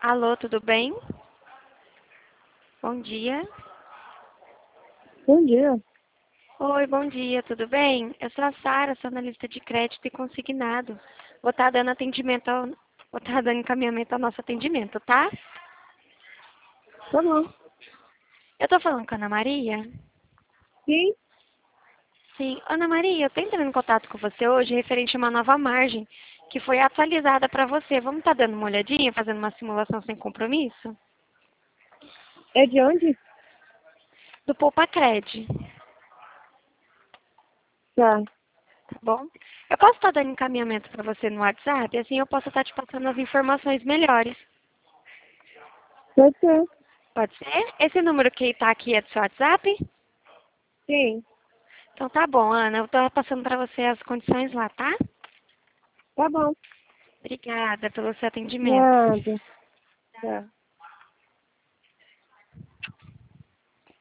Alô, tudo bem? Bom dia. Bom dia. Oi, bom dia, tudo bem? Eu sou a Sara, sou analista de crédito e consignado. Vou estar dando vou estar dando encaminhamento ao nosso atendimento, tá? Tá bom. Eu tô falando com a Ana Maria? Sim, Sim. Ana Maria, eu tô entrando em contato com você hoje referente a uma nova margem que foi atualizada para você. Vamos estar dando uma olhadinha, fazendo uma simulação sem compromisso? é de onde? Do Poupa Cred, Tá. tá bom? Eu posso estar dando encaminhamento para você no WhatsApp, assim eu posso estar te passando as informações melhores. Pode ser. Pode ser? Esse número que está aqui é do seu WhatsApp? Sim. Então tá bom, Ana. Eu tô passando para você as condições lá, tá? Tá bom. Obrigada pelo seu atendimento. Nada. Tá.